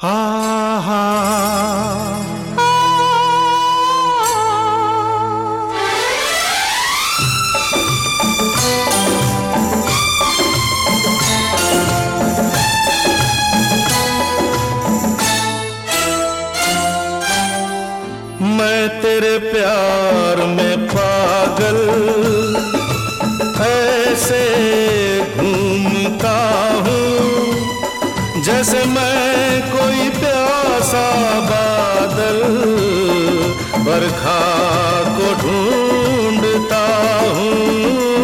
हा हा मैं तेरे प्यार में पागल ऐसे घूमता हूँ जैसे मैं कोई प्यासा बादल बरखा को ढूंढता हूँ।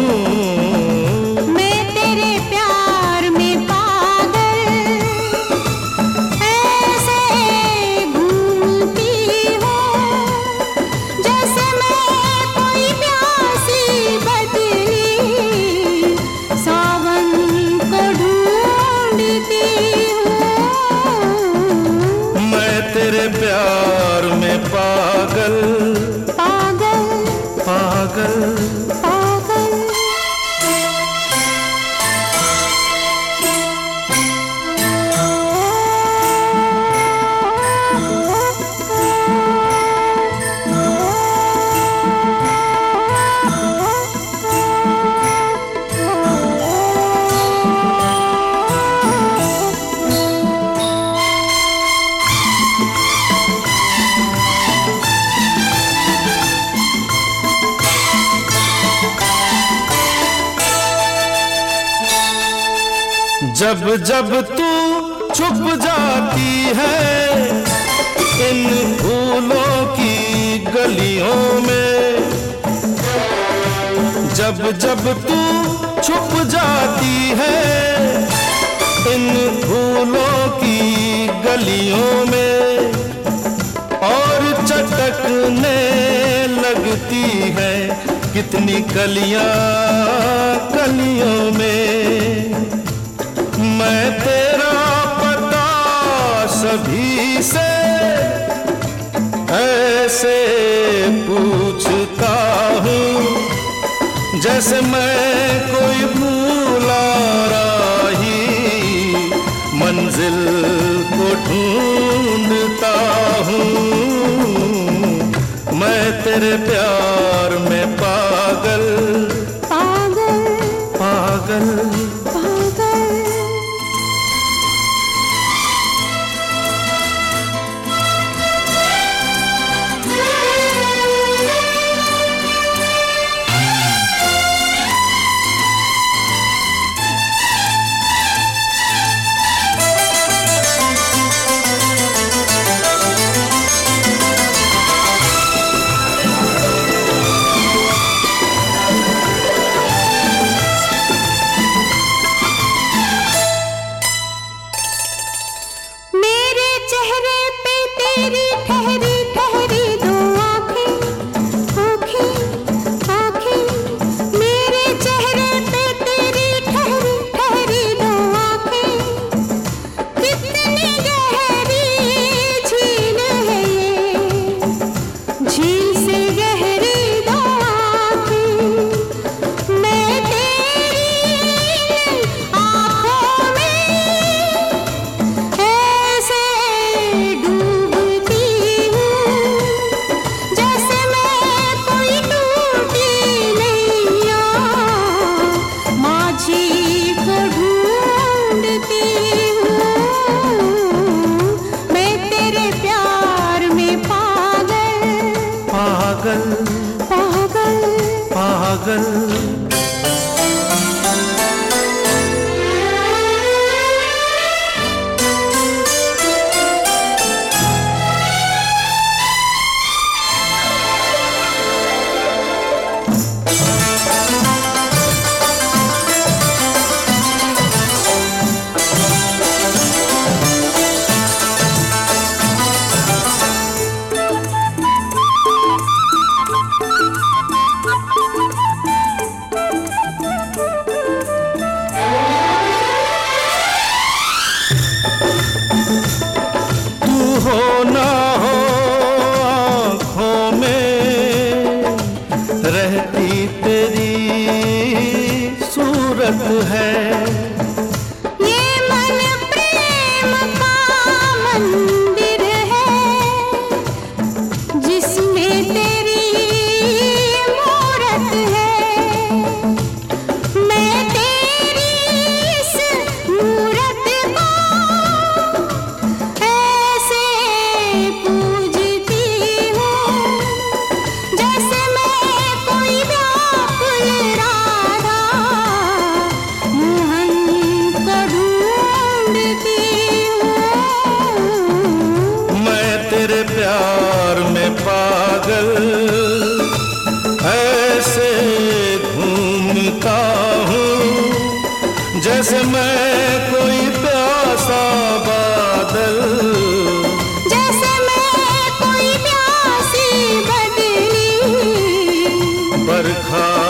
तेरे प्यार में पागल पागल पागल पागल। जब जब तू छुप जाती है इन फूलों की गलियों में, जब जब तू छुप जाती है इन फूलों की गलियों में और चटकने लगती है कितनी कलियां कलियों में। मैं तेरा पता सभी से ऐसे पूछता हूँ जैसे मैं कोई भूला राही मंजिल को ढूंढता हूँ। मैं तेरे प्यार में पागल पागल पागल पागल। तेरे प्यार में पागल, ऐसे घूमता हूँ जैसे मैं कोई प्यासा बादल, जैसे मैं कोई प्यासी बदली। बरखा